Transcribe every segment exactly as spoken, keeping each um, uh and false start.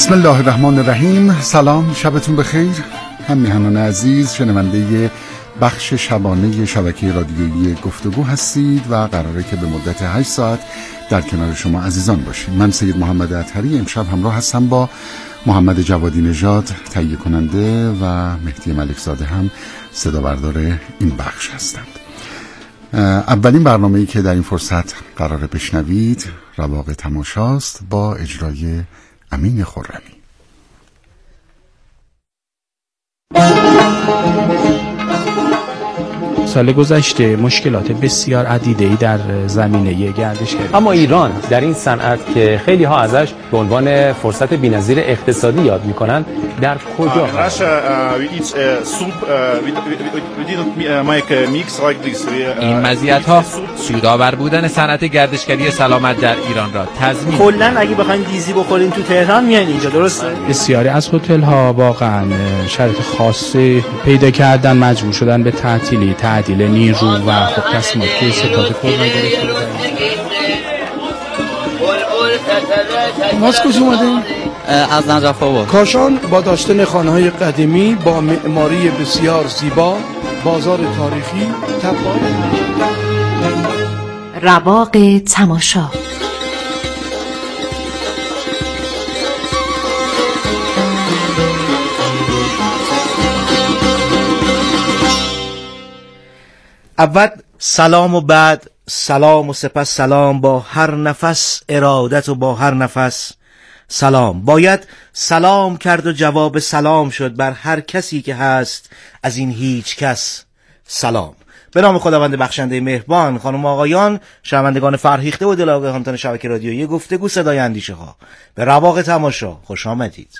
بسم الله الرحمن الرحیم. سلام، شبتون بخیر. هم میهنان عزیز شنونده بخش شبانه شبکه رادیویی گفتگو هستید و قراره که به مدت هشت ساعت در کنار شما عزیزان باشیم. من سید محمد اطهری امشب همراه هستم با محمد جوادی نژاد تهیه کننده و مهدی ملکزاده هم صدا بردار این بخش هستند. اولین برنامه‌ای که در این فرصت قراره بشنوید رواق تماشاست با اجرای امین خرمی. سال گذشته مشکلات بسیار عدیده‌ای در زمینه گردشگری، اما ایران در این صنعت که خیلی ها ازش به عنوان فرصت بی‌نظیر اقتصادی یاد می‌کنند در کجا هست؟ این مزیت‌ها سودآور بودن صنعت گردشگری سلامت در ایران را تضمین. کلاً اگه بخواید دیزی بخورین تو تهران میان اینجا، درسته؟ بسیاری از هتل‌ها واقعاً شرایط خاصی پیدا کردن، مجبور شدن به تعطیلی تعدیل نیرو و خب تصمیمات که ستاد کرونا گرفته بودن. ما از کجا اومدیم؟ از نجف آباد. کاشان با داشتن خانه‌های قدیمی با معماری بسیار زیبا، بازار تاریخی، تپه‌های رواق تماشا. اول سلام و بعد سلام و سپس سلام، با هر نفس ارادت و با هر نفس سلام. باید سلام کرد و جواب سلام شد بر هر کسی که هست، از این هیچ کس سلام. به نام خداوند بخشنده مهربان. خانم آقایان، شنوندگان فرهیخته و دلاگاهان شبکه رادیویی گفتگو صدای اندیشه ها، به رواق تماشا خوش آمدید.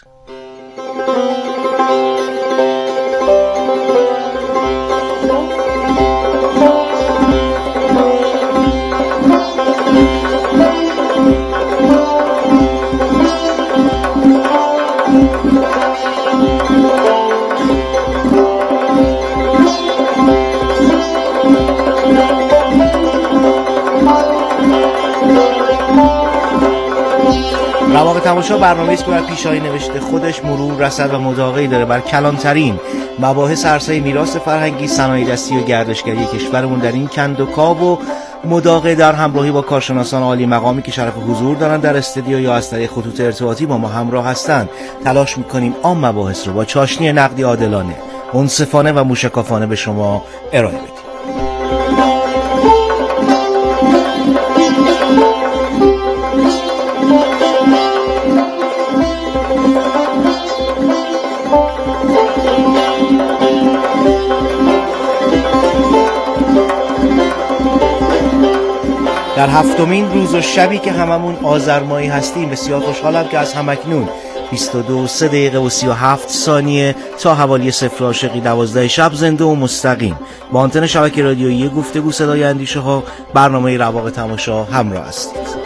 رواق تماشا برنامه‌ای است که بر پیشایی نوشته خودش مرور، رصد و مداقعی داره بر کلانترین مباحث عرصه میراث فرهنگی، صنایع دستی و گردشگری کشورمون. در این کند و کاو و مداقعه در همراهی با کارشناسان عالی مقامی که شرف حضور دارن در استودیو یا از طریق خطوط ارتباطی با ما همراه هستند، تلاش می‌کنیم عام مباحث رو با چاشنی نقدی عادلانه، منصفانه و موشکافانه به شما ارائه بدیم. در هفتمین روز و شبی که هممون آذر ماهی هستیم، بسیار خوشحالم که از همکنون بیست و دو سه دقیقه و سی و هفت ثانیه تا حوالی صفر عاشقی دوازده شب زنده و مستقیم با آنتن شبکه رادیویی گفتگو صدای اندیشه ها برنامه رواق تماشا همراه هستید.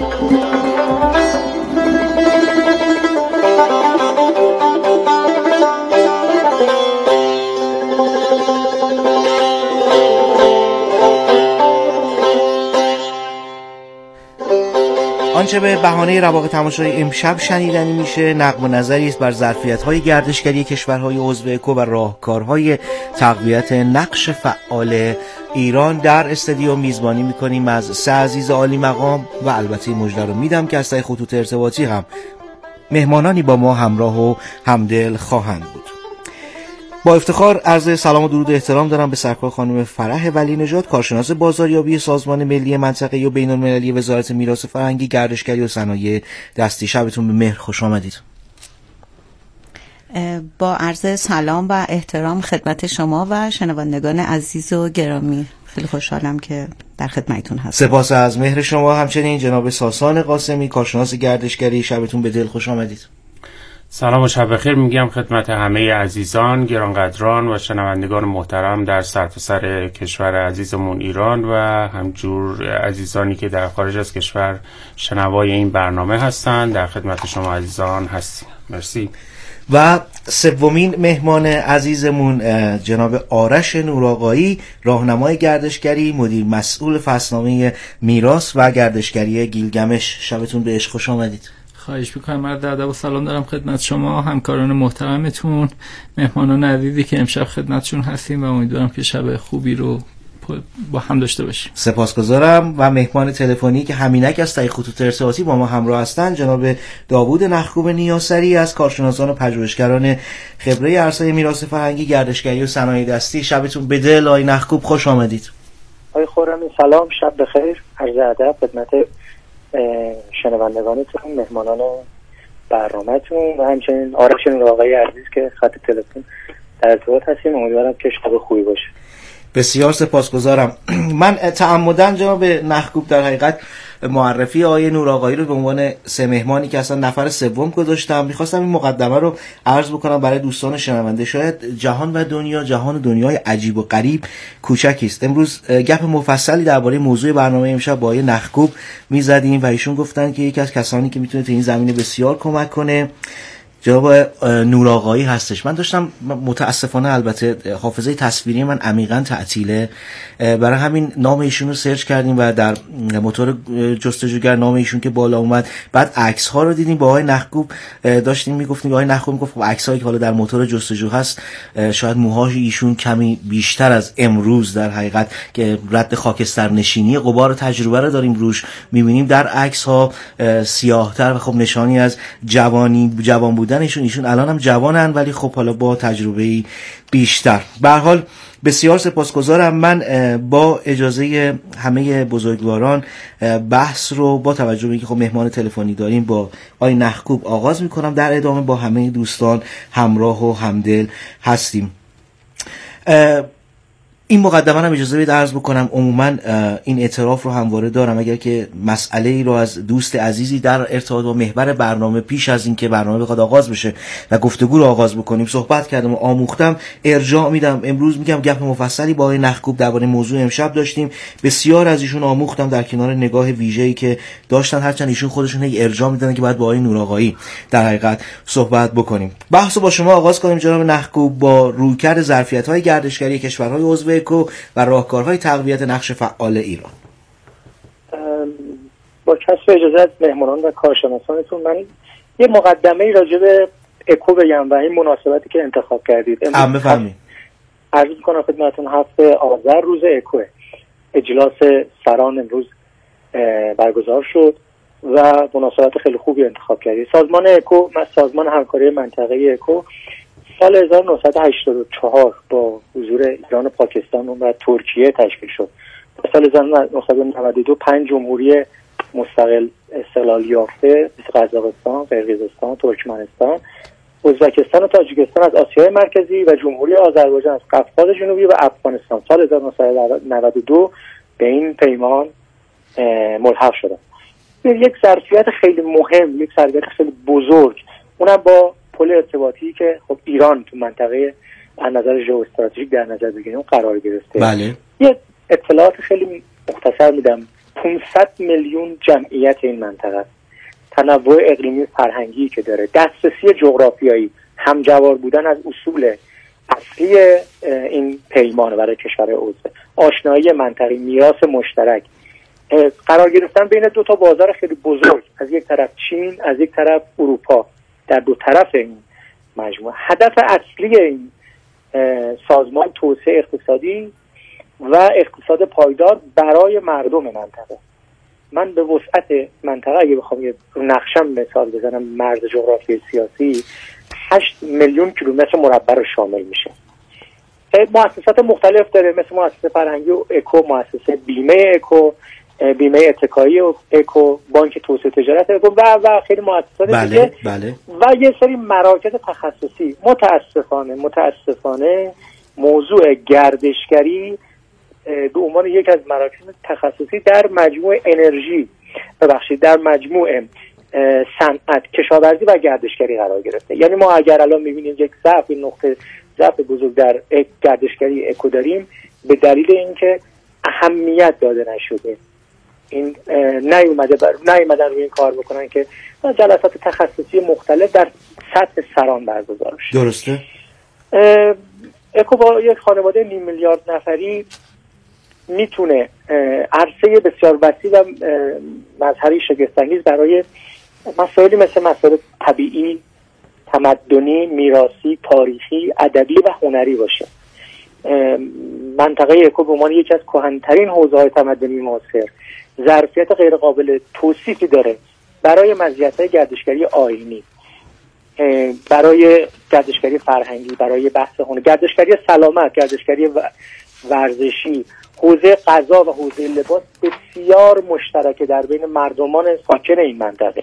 آنچه به بهانه رواق تماشای امشب شنیدنی میشه نقد و نظری است بر ظرفیت‌های گردشگری کشورهای عضو اکو و راهکارهای تقویت نقش فعال ایران. در استودیو میزبانی میکنیم از سه عزیز عالی مقام و البته مژده رو میدم که از طریق خطوط ارتباطی هم مهمانانی با ما همراه و همدل خواهند بود. با افتخار عرض سلام و درود و احترام دارم به سرکار خانم فرح ولی نژاد، کارشناس بازاریابی سازمان ملی منطقه‌ای و بین‌المللی وزارت میراث فرهنگی، گردشگری و صنایع دستی. شبتون به مهر خوش آمدید. با عرض سلام و احترام خدمت شما و شنوندگان عزیز و گرامی، خیلی خوشحالم که در خدمتتون هستم. سپاس از مهر شما. همچنین جناب ساسان قاسمی، کارشناس گردشگری، شبتون به دل خوش آمدید. سلام و شب بخیر میگم خدمت همه عزیزان، گرانقدران و شنوندگان محترم در سرتاسر کشور عزیزمون ایران و همجور عزیزانی که در خارج از کشور شنوای این برنامه هستند. در خدمت شما عزیزان هستیم. مرسی. و سومین مهمان عزیزمون جناب آرش نورآقایی، راهنمای گردشگری، مدیر مسئول فصلنامه میراث و گردشگری گیلگمش. شبتون به عشق خوش آمدید. خواهش میکنم. مرد ادب و سلام دارم خدمت شما، همکاران محترمتون، مهمانان عزیزی که امشب خدمتشون هستیم و امیدوارم که شب خوبی رو با هم داشته باشیم. سپاسگزارم. و مهمان تلفنی که همینک از طریق خطوط ارتباطی با ما همراه هستند جناب داوود نخکوب نیاسری از کارشناسان و پژوهشگران خبره عرصه میراث فرهنگی، گردشگری و صنایع دستی. شبتون به دل آقای نخکوب، خوش آمدید. آقای خرمی سلام، شب بخیر، عرض ادب خدمت شنوندگانتون، مهمانان برنامه‌تون و همچنین آرش نورآقایی عزیز که خط تلفن در ارتباط هستیم. امیدوارم که شب خوبی باشه. بسیار سپاسگزارم. من تعمداً جناب نخکوب در حقیقت معرفی آقای نورآقایی رو به عنوان سه مهمانی که اصلا نفر سوم گذاشتم. میخواستم این مقدمه رو عرض بکنم برای دوستان شنونده. شاید جهان و دنیا جهان و دنیای عجیب و غریب کوچکی است. امروز گپ مفصلی درباره موضوع برنامه امشب با آقای نخکوب میزدیم و ایشون گفتن که یکی از کسانی که میتونه تو این زمینه بسیار کمک کنه جناب نورآقایی هستش. من داشتم متاسفانه البته حافظه تصویری من عمیقاً تعطیله، برای همین نام ایشون رو سرچ کردیم و در موتور جستجوگر نام ایشون که بالا اومد، بعد عکس ها رو دیدیم با آقای نخکوب داشتیم میگفتیم، آقای نخکوب میگفت خب عکس هایی که حالا در موتور جستجو هست شاید موهاش ایشون کمی بیشتر از امروز در حقیقت که رد خاکستر نشینی غبار تجربه رو داریم روش میبینیم، در عکس ها سیاه‌تر و خب نشانی از جوانی جوان بودن ایشون. ایشون الان هم جوانن ولی خب حالا با تجربه بیشتر. به هر حال بسیار سپاسگزارم. من با اجازه همه بزرگواران بحث رو با توجه به اینکه خب مهمان تلفنی داریم با آقای نخکوب آغاز میکنم، در ادامه با همه دوستان همراه و همدل هستیم. این مقدمه رو اجازه بدید عرض بکنم. عموما این اعتراف رو همواره دارم، اگر که مسئله ای رو از دوست عزیزی در ارتباط با محور برنامه پیش از این که برنامه بخواد آغاز بشه و گفتگو رو آغاز بکنیم صحبت کردم و آموختم، ارجاع میدم. امروز میگم گپ مفصلی با آقای نخکوب درباره موضوع امشب داشتیم، بسیار از ایشون آموختم در کنار نگاه ویژه‌ای که داشتن، هرچند ایشون خودشون هی ارجاع میدن که باید با آقای نورآقایی در حقیقت صحبت بکنیم. بحثو با شما آغاز کنیم جناب نخکوب با رویکرد ظرفیت‌های گردشگری کشورهای عضو اکو و راهکارهای تقویت نقش فعال ایران. با کسب اجازه مهمانان و کارشناسانتون من یه مقدمه راجع به اکو بگم و این مناسبتی که انتخاب کردید. هم بفهمید. عرض می‌کنم خدمتتون هفته آذر روز اکو، اجلاس سران امروز برگزار شد و مناسبت خیلی خوبی انتخاب کردید. سازمان اکو، سازمان همکاری منطقه اکو، سال هزار و نهصد و هشتاد و چهار با حضور ایران و پاکستان و ترکیه تشکیل شد. سال هزار و نهصد و نود و دو پنج جمهوری مستقل استقلال یافته مثل قزاقستان، قرقیزستان، ترکمنستان، ازبکستان و تاجیکستان از آسیای مرکزی و جمهوری آذربایجان از قفقاز جنوبی و افغانستان سال هزار و نهصد و نود و دو به این پیمان ملحق شدند. یک ظرفیت خیلی مهم، یک ظرفیت خیلی بزرگ، اونم با پل ارتباطی که خب ایران تو منطقه از نظر ژئواستراتژیک در نظر بگیریم قرار گرفته. بله. یه اطلاعات خیلی مختصر میدم. پانصد میلیون جمعیت این منطقه، تنوع اقلیمی فرهنگی که داره، دسترسی جغرافیایی، همجوار بودن از اصول اصلی این پیمان برای کشور عضو، آشنایی منطقی، میراث مشترک، قرار گرفتن بین دو تا بازار خیلی بزرگ، از یک طرف چین، از یک طرف اروپا، در دو طرف این مجموعه. هدف اصلی این سازمان توسعه اقتصادی و اقتصاد پایدار برای مردم منطقه. من به وسعت منطقه اگه بخوام یه نقشم مثال بزنم، مرز جغرافی سیاسی هشت میلیون کیلومتر مربع رو شامل میشه. مؤسسات مختلف داره، مثل مؤسسه فرهنگی و اکو، مؤسسه بیمه اکو، بیمه اتکایی و اکو، بانک توسعه تجارت اکو و و خیلی مؤسسات بله، دیگه بله. و یه سری مراکز تخصصی. متاسفانه متاسفانه موضوع گردشگری به عنوان یک از مراکز تخصصی در مجموع انرژی ببخشید در مجموع صنعت، کشاورزی و گردشگری قرار گرفته. یعنی ما اگر الان می‌بینیم یک ضعف، نقطه ضعف بزرگ در گردشگری اکو داریم، به دلیل اینکه اهمیت داده نشده. این نیومده بر نیومدن روی این کار بکنن که جلسات تخصصی مختلف در سطح سران برگزار شه. درسته. اکو با یک خانواده نیم میلیارد نفری میتونه عرصه بسیار وسیع و مظهری شگفت‌انگیز برای مسائلی مثل مسائل طبیعی، تمدنی، میراثی، تاریخی، ادبی و هنری باشه. منطقه اکو به عنوان یکی از کهن‌ترین حوزه‌های تمدنی معاصر ظرفیت غیر قابل توصیفی داره برای مزیت‌های گردشگری آیینی، برای گردشگری فرهنگی، برای بحث هنر، گردشگری سلامت، گردشگری ورزشی، حوزه غذا و حوزه لباس بسیار مشترکه در بین مردمان ساکن این منطقه.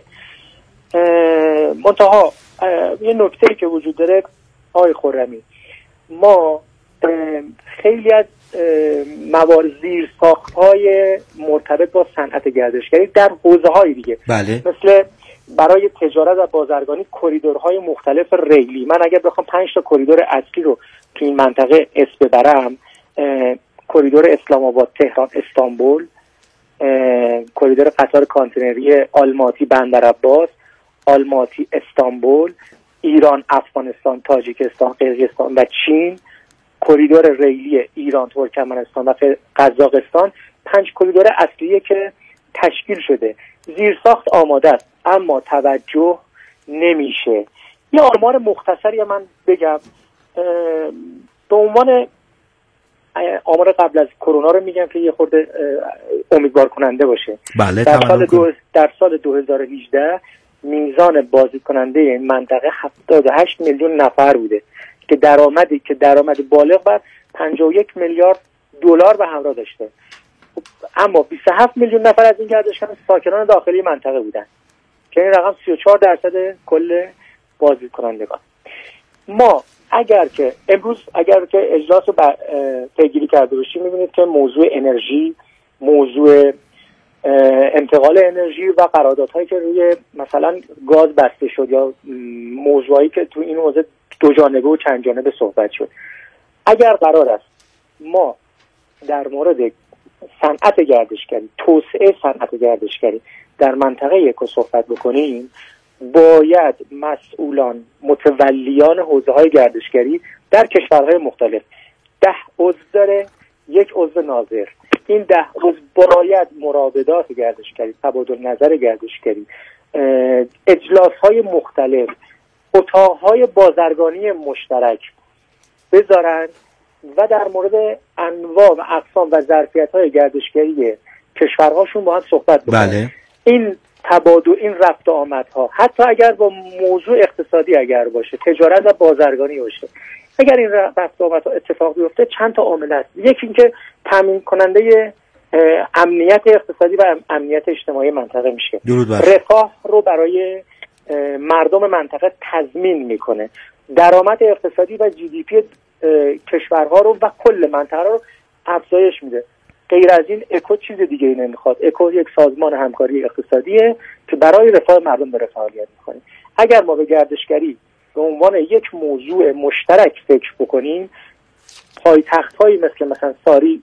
منتها یه نکته‌ای که وجود داره آقای خرمی، ما خیلی از موارد زیر ساخت‌های مرتبط با صنعت گردشگری در حوزه‌های دیگه بله. مثل برای تجارت و بازرگانی کریدورهای مختلف ریلی، من اگر بخوام پنج تا کریدور اصلی رو تو این منطقه اسم ببرم، کریدور اسلام آباد تهران استانبول، کریدور قطار کانتینری آلماتی بندر عباس، آلماتی استانبول، ایران افغانستان تاجیکستان قزاقستان و چین، کریدور ریلی ایران ترکمنستان و قزاقستان، پنج کریدور اصلیه که تشکیل شده. زیرساخت آماده است اما توجه نمیشه. یه آمار مختصری من بگم به عنوان آمار قبل از کرونا رو میگم که یه خورده امیدوار کننده باشه. بله، در سال دو در سال دو هزار و هجده میزان بازدید کننده این منطقه هفتاد و هشت میلیون نفر بوده که درآمدی که درآمد بالغ بر پنجاه و یک میلیارد دلار به همراه داشته. اما بیست و هفت میلیون نفر از این گردشگران ساکنان داخلی منطقه بودن که این رقم سی و چهار درصد کل بازدید کنندگان. ما اگر که امروز اگر که اجلاس رو پیگیری کرده باشیم می‌بینید که موضوع انرژی، موضوع انتقال انرژی و قراردادهایی که روی مثلا گاز بسته شد یا موضوعی که تو این حوزه دو جانبه و چند جانبه صحبت شد، اگر قرار است ما در مورد صنعت گردشگری، توسعه صنعت گردشگری در منطقه یکو صحبت بکنیم، باید مسئولان متولیان حوزه‌های گردشگری در کشورهای مختلف، ده عضو داره، یک عضو ناظر، این ده عضو باید مراودات گردشگری، تبادل نظر گردشگری، اجلاس‌های مختلف، اتاق‌های بازرگانی مشترک بذارن و در مورد انواع و اقسام و ظرفیت‌های گردشگری کشورهاشون با هم صحبت بکنن. بله. این تبادل، این رفت و آمدها، حتی اگر با موضوع اقتصادی اگر باشه، تجارت و بازرگانی باشه، اگر این رفت و آمدها اتفاق بیفته چند تا عامل هست. یکی اینکه تامین کننده امنیت اقتصادی و امنیت اجتماعی منطقه میشه، رفاه رو برای مردم منطقه تضمین میکنه، درآمد اقتصادی و جی دی پی کشورها رو و کل منطقه رو افزایش میده. غیر از این اکو چیز دیگه ای نمیخواد. اکو یک سازمان همکاری اقتصادیه که برای رفاه مردم داره فعالیت میکنه. اگر ما به گردشگری به عنوان یک موضوع مشترک فکر بکنیم، پایتخت‌هایی مثل مثلا ساری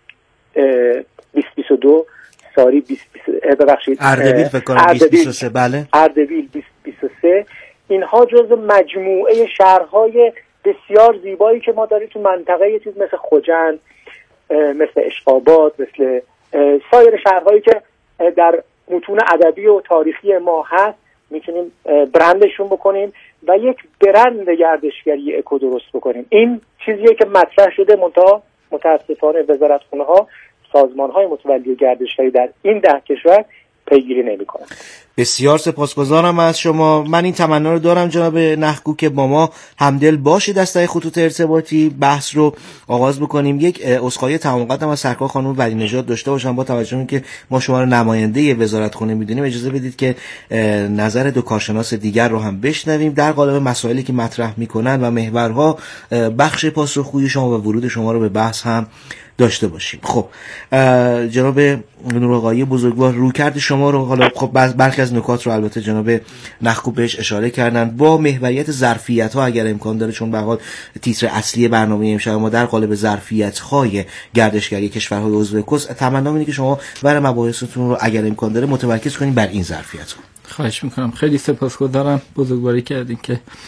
بیست بیست و دو، ساری بیست ببخشید اردبیل فکر کنم بیست بیست و سه، بله اردبیل بیست بیست و سه، اینها جزو مجموعه شهرهای بسیار زیبایی که ما داریم تو منطقه، یه چیز مثل خوجند، مثل اشقاباد، مثل سایر شهرهایی که در متون ادبی و تاریخی ما هست، میتونیم برندشون بکنیم و یک برند گردشگری اکو درست بکنیم. این چیزیه که مطرح شده، منتها متاسفانه وزارتخونه ها، سازمان های متولی گردشگری در این ده کشور پیگیری نمی‌کنن. بسیار سپاسگزارم از شما. من این تمنا رو دارم جناب نخگو که با ما همدل باشید از طریق خطوط ارتباطی بحث رو آغاز بکنیم. یک عذرخواهی تمام قدم از سرکار خانم ولی نژاد داشته باشم. با توجه به اینکه ما شما رو نماینده وزارتخونه می‌دونیم، اجازه بدید که نظر دو کارشناس دیگر رو هم بشنویم در قالب مسائلی که مطرح می‌کنن و محورها بخش پاسخگویی شما و ورود شما رو به بحث هم داشته باشیم. خب جناب نورآقایی بزرگوار، رویکرد شما رو حالا خب برخی از نکات رو البته جناب نخگو بهش اشاره کردن، با محوریت ظرفیت ها اگر امکان داره، چون به هر حال تیتر اصلی برنامه امشب ما در قالب ظرفیت های گردشگری کشورهای عضو اکوس، تمنام اینه که شما برای مباحثتون رو اگر امکان داره متمرکز کنید بر این ظرفیت ها. خواهش میکنم. خیلی سپاسگزارم، بزرگواری کردین که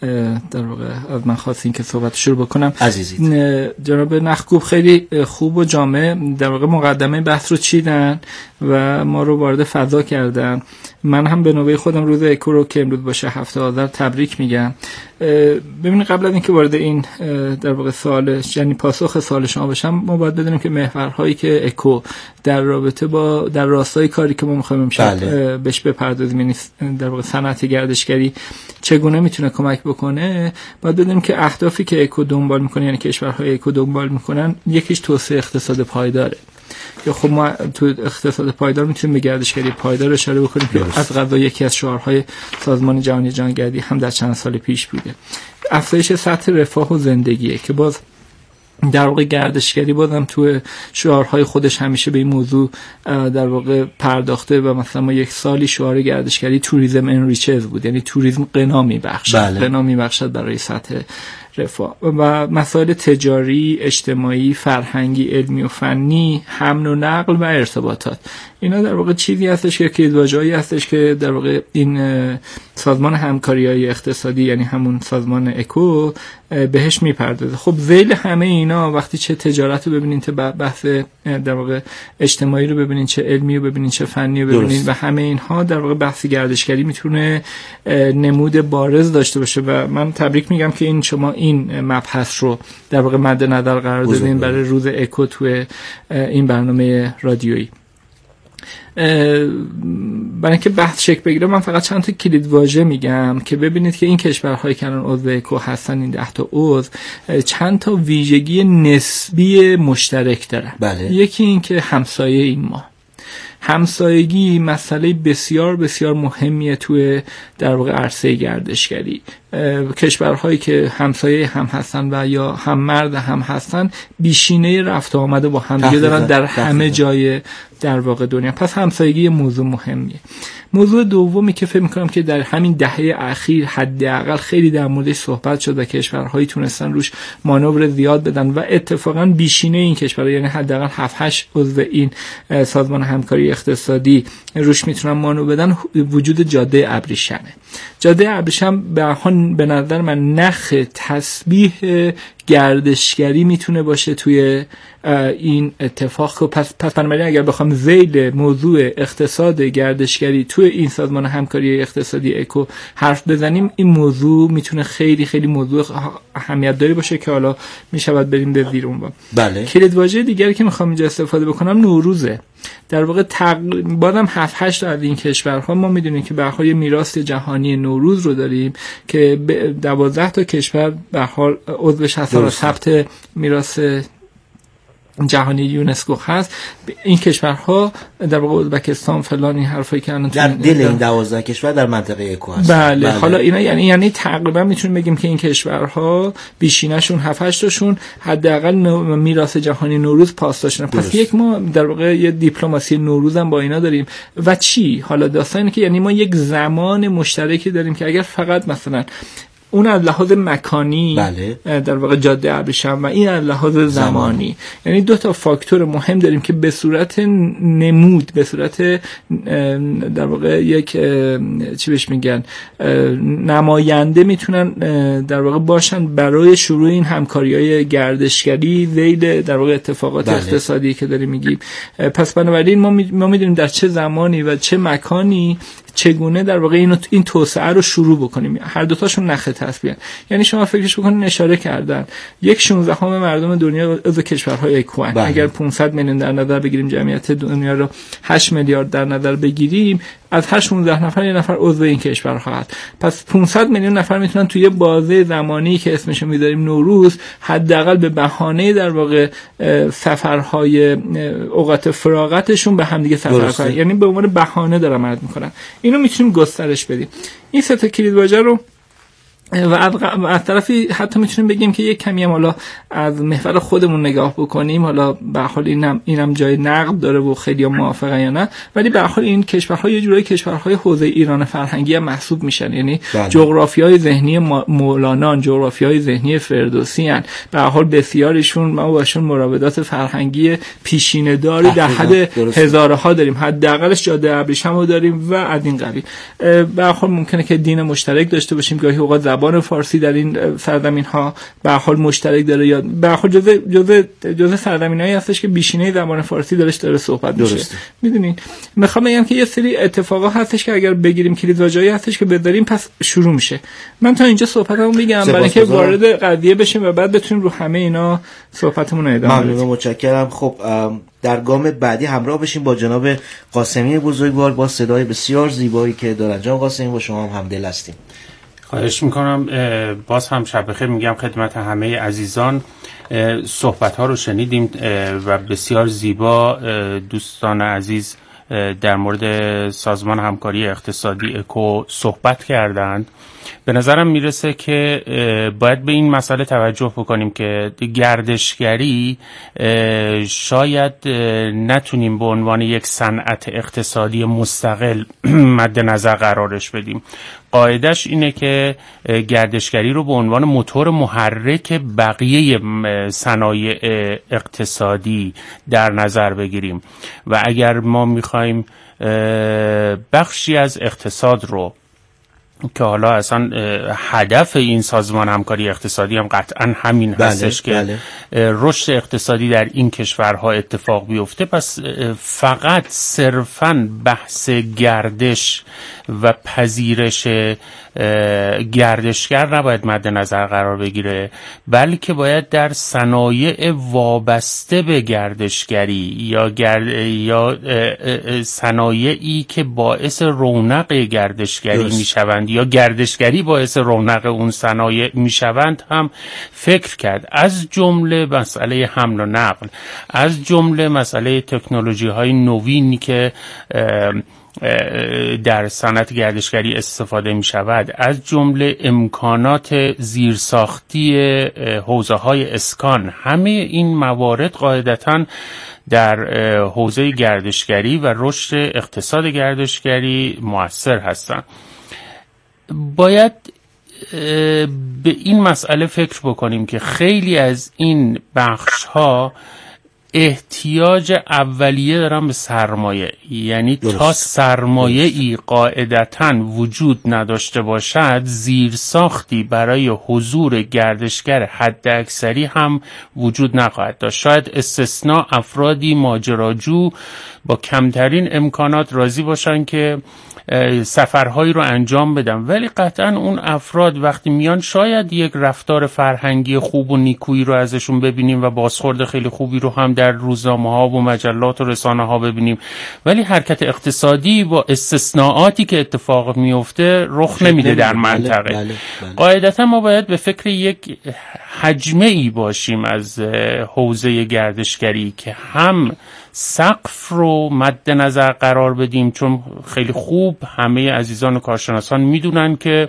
در واقع از من خواستین که صحبت شروع بکنم. عزیزی جناب نخگوب خیلی خوب و جامع در واقع مقدمه بحث رو چیدن و ما رو وارد فضا کردن. من هم به نوبه خودم روز اکو رو که امروز باشه هفته آذر تبریک میگم. ببینید قبل از اینکه وارد این در واقع سوالش یعنی پاسخ سوال شما بشم، ما باید بدونیم که محورهایی که اکو در رابطه با در راستای کاری که ما می‌خوایم امشب بله. بهش بپردازیم، یعنی در واقع صنعت گردشگری چگونه میتونه کمک بکنه، باید بدونیم که اهدافی که اکو دنبال میکنه یعنی کشورهای اکو دنبال میکنن، یکیش توسعه اقتصاد پایداره. یا خب ما تو اقتصاد پایدار میتونیم به گردشگری پایدار اشاره بکنیم که از قضا یکی از شعارهای سازمان جهانی جهانگردی هم در چند سال پیش بوده. افزایش سطح رفاه و زندگیه که باز در واقع گردشگری بازم تو شعارهای خودش همیشه به این موضوع در واقع پرداخته و مثلا ما یک سالی شعار گردشگری توریسم انریچز بود، یعنی توریسم غنا میبخشد بله. غنا میبخشد برای سطح رفاه. و مسائل تجاری، اجتماعی، فرهنگی، علمی و فنی، حمل و نقل و ارتباطات، اینا در واقع چیزی هستش که کلیدواژه‌ای هستش که در واقع این سازمان همکاری‌های اقتصادی یعنی همون سازمان اکو بهش میپردازه. خب ذیل همه اینا وقتی چه تجارت رو ببینین، چه بحث در واقع اجتماعی رو ببینین، چه علمی رو ببینین، چه فنی رو ببینین و همه اینها در واقع بحث گردشگری میتونه نمود بارز داشته باشه. و من تبریک میگم که این شما این مبحث رو در واقع مد نظر قرار دادین برای روز اکو تو این برنامه رادیویی. برای اینکه بحث شکل بگیره من فقط چند تا کلید واژه میگم که ببینید که این کشورهایی که الان عضو اکو هستن، این ده تا عضو، چند تا ویژگی نسبی مشترک دارن. بله. یکی این که همسایه این ما همسایگی مسئله بسیار بسیار مهمیه توی در واقع عرصه گردشگری. کشورهایی که همسایه هم هستن و یا هم مرد هم هستن بیشینه رفت آمده با هم دیگه دارن در همه جای در واقع دنیا. پس همسایگی موضوع مهمیه. موضوع دومی که فکر می‌کنم که در همین دهه اخیر حداقل خیلی در موردش صحبت شد و کشورهایی تونستن روش مانور زیاد بدن و اتفاقا بیشینه این کشورها یعنی حداقل هفت هشت عضو این سازمان همکاری اقتصادی روش میتونن مانور بدن، وجود جاده ابریشمه. جاده ابریشم به نظر من نخ تسبیح گردشگری میتونه باشه توی این اتفاق. پس پس بنابراین اگر بخوام ذیل موضوع اقتصاد گردشگری توی این سازمان همکاری اقتصادی اکو حرف بزنیم، این موضوع میتونه خیلی خیلی موضوع اهمیت داری باشه که حالا میشود بریم به زیر عنوان. بله. کلید واژه دیگری که میخوام اینجا استفاده بکنم نوروزه. در واقع بازم هفت هشت از این کشورها ما میدونیم که به هر حال میراث جهانی نوروز رو داریم که دوازده تا کشور به هر حال عضوش هستن و ثبت میراث جهانی یونسکو هست. این کشورها در واقع ازبکستان فلان این حرفایی که الان در دل این دوازده کشور در منطقه اکو هست. بله. بله. حالا اینا یعنی یعنی تقریبا میتونیم بگیم که این کشورها بیشینشون هفت هشت تاشون حداقل میراث جهانی نوروز پاس داشتن. پس یک ما در واقع یه دیپلماسی نوروز هم با اینا داریم. و چی؟ حالا داستان اینه که یعنی ما یک زمان مشترکی داریم که اگر فقط مثلا اون از لحاظ مکانی بله. در واقع جاده ابریشم و این از لحاظ زمانی, زمانی. یعنی دو تا فاکتور مهم داریم که به صورت نمود، به صورت در واقع یک چی بهش میگن نماینده میتونن در واقع باشن برای شروع این همکاری‌های گردشگری ذیل در واقع اتفاقات بله. اقتصادی که داریم میگیم. پس بنابراین ما ما میدونیم در چه زمانی و چه مکانی چگونه در واقع اینو این توسعه رو شروع بکنیم. هر دو تاشون نخ تسبیحن. یعنی شما فکرش بکنین اشاره کردن یک شانزده همه مردم دنیا عضو کشورهای اکو هستند. اگر پانصد میلیون در نظر بگیریم، جمعیت دنیا رو هشت میلیارد در نظر بگیریم، از هر شانزده نفر یه نفر عضو این کشورها هست. پس پانصد میلیون نفر میتونن توی بازه زمانی که اسمش رو میذاریم نوروز حداقل به بهانه در واقع سفرهای اوقات فراغتشون به همدیگه سفر کنن. یعنی به عنوان بهانه دارم عرض میکنم. اینو میتونیم گسترش بدیم. این سه تا کلید واژه رو و از طرفی حتی میتونیم بگیم که یک کمی هم حالا از محور خودمون نگاه بکنیم، حالا به هر حال اینم اینم جای نقد داره و خیلی موافقه یا نه، ولی به هر حال این کشورها یه جورایی کشورهای حوزه ایران فرهنگی هم محسوب میشن. یعنی جغرافیای ذهنی مولانا، جغرافیای ذهنی فردوسی ان. به هر حال بسیاریشون ما باشون مراودات فرهنگی پیشینه داری در حد هزارها داریم، حداقلش جاده ابریشم رو داریم و از این قبیل. به هر حال ممکنه که دین مشترک داشته باشیم، گاهی اوقات زبان فارسی در این سرزمین ها به هر حال مشترک داره یا به هر حال جزء جزء جزء سرزمینایی هستش که بیشینه زبان فارسی درش داره صحبت میشه. میدونین میخوام بگم که یه سری اتفاقا هستش که اگر بگیریم کلید واژه‌ای هستش که بذاریم پس شروع میشه. من تا اینجا صحبتمو میگم برای اینکه وارد قضیه بشیم و بعد بتونیم رو همه اینا صحبتمون رو ادامه بدیم. ممنون، متشکرم. خب در گام بعدی همراه بشیم با جناب قاسمی بزرگوار با صدای بسیار زیبایی که دارن. جناب قاسمی با شما هم همدل هستیم. خواهش میکنم. باز هم شب بخیر میگم خدمت همه عزیزان. صحبت ها رو شنیدیم و بسیار زیبا دوستان عزیز در مورد سازمان همکاری اقتصادی اکو صحبت کردند. به نظرم میرسه که باید به این مسئله توجه بکنیم که گردشگری شاید نتونیم به عنوان یک صنعت اقتصادی مستقل مد نظر قرارش بدیم. قاعدش اینه که گردشگری رو به عنوان موتور محرک بقیه صنایع اقتصادی در نظر بگیریم و اگر ما میخوایم بخشی از اقتصاد رو که حالا اصلا هدف این سازمان همکاری اقتصادی هم قطعا همین بله، هستش که بله. رشد اقتصادی در این کشورها اتفاق بیفته، پس فقط صرفاً بحث گردش و پذیرش گردشگر نباید مد نظر قرار بگیره، بلکه باید در صنایع وابسته به گردشگری یا گرد یا صنایعی که باعث رونق گردشگری میشوند یا گردشگری باعث رونق اون صنایع میشوند هم فکر کرد. از جمله مسئله حمل و نقل، از جمله مسئله تکنولوژی های نوینی که در صنعت گردشگری استفاده می شود، از جمله امکانات زیرساختی حوزه های اسکان. همه این موارد قاعدتاً در حوزه گردشگری و رشد اقتصاد گردشگری مؤثر هستند. باید به این مسئله فکر بکنیم که خیلی از این بخش ها احتیاج اولیه دارن به سرمایه، یعنی درست. تا سرمایه ای قاعدتاً وجود نداشته باشد، زیرساختی برای حضور گردشگر حد اکثری هم وجود نخواهد داشت. شاید استثناء افرادی ماجراجو با کمترین امکانات راضی باشن که سفرهایی رو انجام بدن، ولی قطعا اون افراد وقتی میان شاید یک رفتار فرهنگی خوب و نیکویی رو ازشون ببینیم و بازخورد خیلی خوبی رو هم در روزنامه ها و مجلات و رسانه ها ببینیم، ولی حرکت اقتصادی با استثناءاتی که اتفاق میفته رخ نمیده در منطقه. بله، بله، بله. قاعدتا ما باید به فکر یک حجمه ای باشیم از حوزه گردشگری که هم سقف رو مد نظر قرار بدیم، چون خیلی خوب همه عزیزان و کارشناسان میدونن که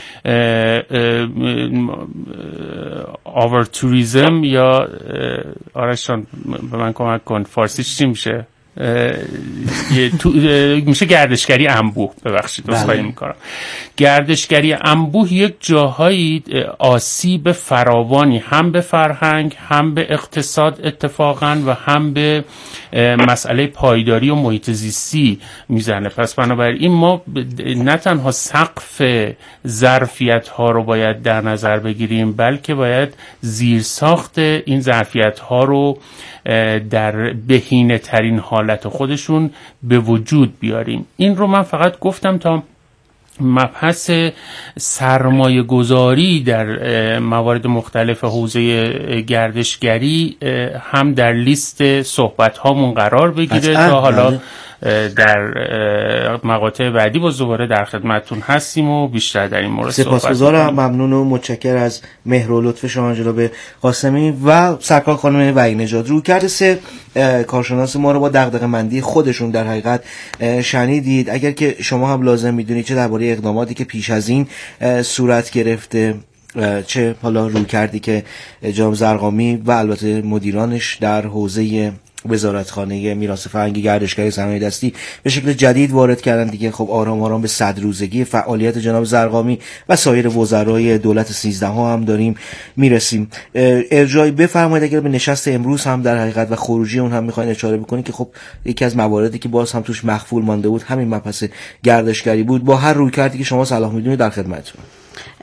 آور توریزم یا آرشان به من کمک کن فارسیش چی میشه؟ تو میشه گردشگری انبوه. ببخشید عذرخواهی میکنم. گردشگری انبوه یک جاهایی آسیب فراوانی هم به فرهنگ هم به اقتصاد اتفاقا و هم به مسئله پایداری و محیط زیستی میزنه. پس بنابراین ما نه تنها سقف ظرفیت ها رو باید در نظر بگیریم، بلکه باید زیرساخت این ظرفیت ها رو در بهینه ترین حالت خودشون به وجود بیاریم. این رو من فقط گفتم تا مبحث سرمایه گذاری در موارد مختلف حوزه گردشگری هم در لیست صحبت هامون قرار بگیره تا حالا در مقاطع بعدی باز دوباره در خدمتتون هستیم و بیشتر در این مورد صحبت کنیم. سپاسگزارم، ممنون و متشکر از مهر و لطف شما جناب قاسمی و سرکار خانم وحی نژاد. رویکرد سه کارشناس ما رو با دغدغه مندی خودشون در حقیقت شنیدید. اگر که شما هم لازم میدونید چه درباره اقداماتی که پیش از این صورت گرفته، چه حالا رویکردی که جناب زرقامی و البته مدیرانش در حوزه وزارتخانه میراث فرهنگی گردشگری صنایع دستی به شکل جدید وارد کردن دیگه، خب آرام آرام به صد روزگی فعالیت جناب زرقامی و سایر وزرای دولت سیزده ها هم داریم میرسیم. ارجاع بفرمایید اگر به نشست امروز هم در حقیقت و خروجی اون هم میخواین اشاره بکنید که خب یکی از مواردی که باز هم توش مخفول مانده بود همین مبحث گردشگری بود. با هر رویکردی که شما صلاح میدونید در خدمتتون.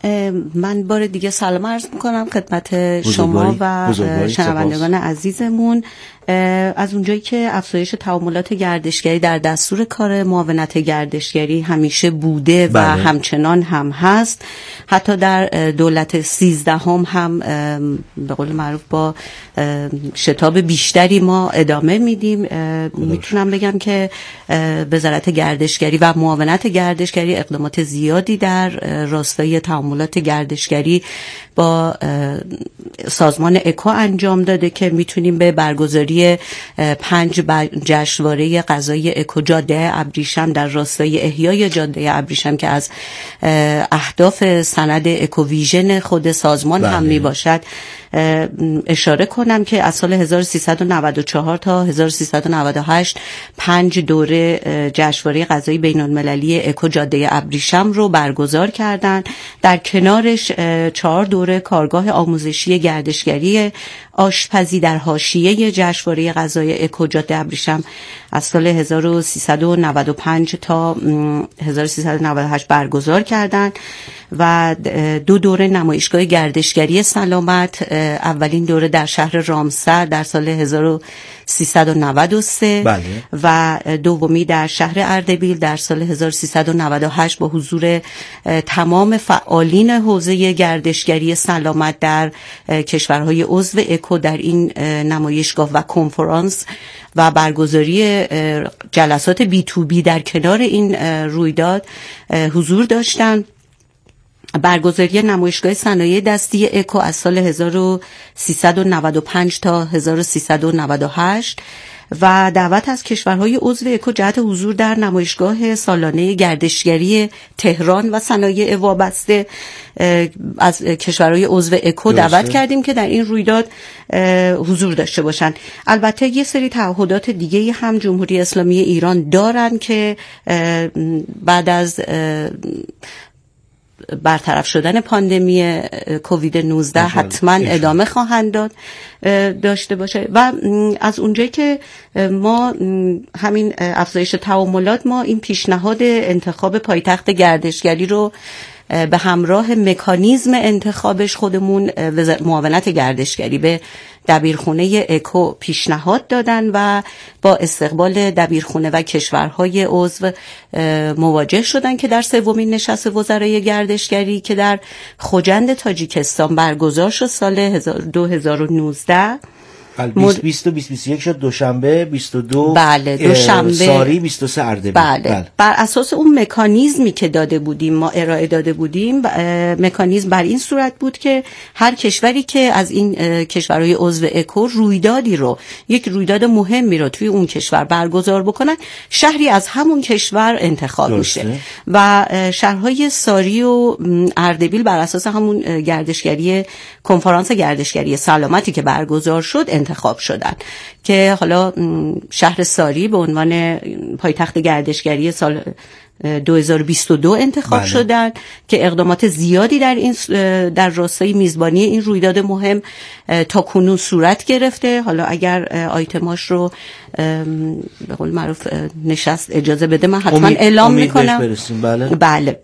من بار دیگه سلام عرض میکنم خدمت شما و شنوندگان عزیزمون. از اونجایی که افزایش تعاملات گردشگری در دستور کار معاونت گردشگری همیشه بوده و بله. همچنان هم هست، حتی در دولت سیزدهم هم به قول معروف با شتاب بیشتری ما ادامه میدیم. میتونم بگم که وزارت گردشگری و معاونت گردشگری اقدامات زیادی در راستای تعاملات گردشگری با سازمان اکو انجام داده که میتونیم به برگزاری پنج جشنواره غذایی اکو جاده ابریشم در راستای احیای جاده ابریشم که از اهداف سند اکو ویژن خود سازمان بله. هم می باشد اشاره کنم که از سال هزار و سیصد و نود و چهار تا هزار و سیصد و نود و هشت پنج دوره جشنواره غذایی بین المللی اکو جاده ابریشم رو برگزار کردند. در کنارش چهار دوره کارگاه آموزشی گردشگری آشپزی در حاشیه جشنواره غذایی اکو جاده ابریشم از سال هزار و سیصد و نود و پنج تا هزار و سیصد و نود و هشت برگزار کردند و دو دوره نمایشگاه گردشگری سلامت، اولین دوره در شهر رامسر در سال هزار و سیصد و نود و سه بله. و دومی در شهر اردبیل در سال هزار و سیصد و نود و هشت با حضور تمام فعالین حوزه گردشگری سلامت در کشورهای عضو اکو در این نمایشگاه و کنفرانس و برگزاری جلسات بی تو بی در کنار این رویداد حضور داشتند. برگزاری نمایشگاه صنایع دستی اکو از سال هزار و سیصد و نود و پنج تا هزار و سیصد و نود و هشت و دعوت از کشورهای عضو اکو جهت حضور در نمایشگاه سالانه گردشگری تهران و صنایع وابسته از کشورهای عضو اکو دعوت کردیم که در این رویداد حضور داشته باشند. البته یه سری تعهدات دیگه هم جمهوری اسلامی ایران دارن که بعد از برطرف شدن پاندمی کووید نوزده حتما ادامه خواهند داد داشته باشه و از اونجایی که ما همین افزایش تعاملات ما این پیشنهاد انتخاب پایتخت گردشگری رو به همراه مکانیزم انتخابش خودمون معاونت گردشگری به دبیرخونه اکو پیشنهاد دادن و با استقبال دبیرخونه و کشورهای عضو مواجه شدن که در سومین نشست وزرای گردشگری که در خوجند تاجیکستان برگزار شد سال دو هزار و نوزده بیست بیست و بیست بیست و یک شد دوشنبه، بیست و دو بله دوشنبه ساری، بیست و سه اردبیل. بله. بله بر اساس اون مکانیزمی که داده بودیم ما ارائه داده بودیم مکانیزم بر این صورت بود که هر کشوری که از این کشورهای عضو اکو رویدادی رو یک رویداد مهمی رو توی اون کشور برگزار بکنن شهری از همون کشور انتخاب میشه و شهرهای ساری و اردبیل بر اساس همون گردشگری کنفرانس گردشگری سلامتی که برگزار شد انتخاب شدن که حالا شهر ساری به عنوان پایتخت گردشگری سال دو هزار و بیست و دو انتخاب بله. شدن که اقدامات زیادی در این در راستای میزبانی این رویداد مهم تا کنون صورت گرفته. حالا اگر آیتماش رو به قول معروف نشست اجازه بده من حتما امید، اعلام امید میکنم. بله. بله.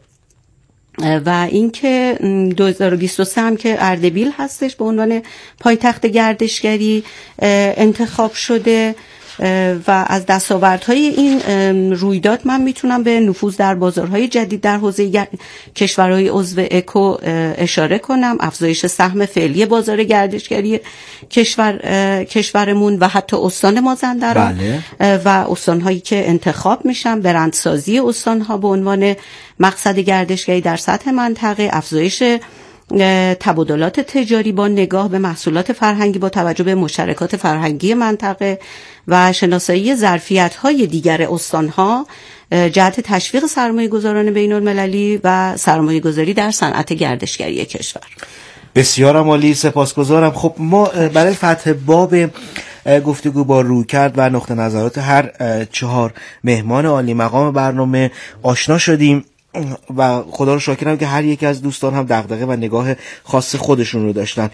و اینکه دو هزار و بیست و سه هم که اردبیل هستش به عنوان پایتخت گردشگری انتخاب شده و از دستاوردهای این رویداد من میتونم به نفوذ در بازارهای جدید در حوزه کشورهای عضو اکو اشاره کنم، افزایش سهم فعلی بازار گردشگری کشور کشورمون و حتی استان مازندران بله. و استانهایی که انتخاب میشن، برندسازی استانها به عنوان مقصد گردشگری در سطح منطقه، افزایش تبادلات تجاری با نگاه به محصولات فرهنگی با توجه به مشترکات فرهنگی منطقه و شناسایی ظرفیت‌های دیگر استان‌ها جهت تشویق سرمایه‌گذاران بین‌المللی و سرمایه‌گذاری در صنعت گردشگری کشور. بسیار عالی، سپاسگزارم. خب ما برای فتح باب گفتگو با رویکرد و نقطه نظرات هر چهار مهمان عالی مقام برنامه آشنا شدیم و خدا رو شاکرم که هر یک از دوستان هم دغدغه و نگاه خاص خودشون رو داشتن.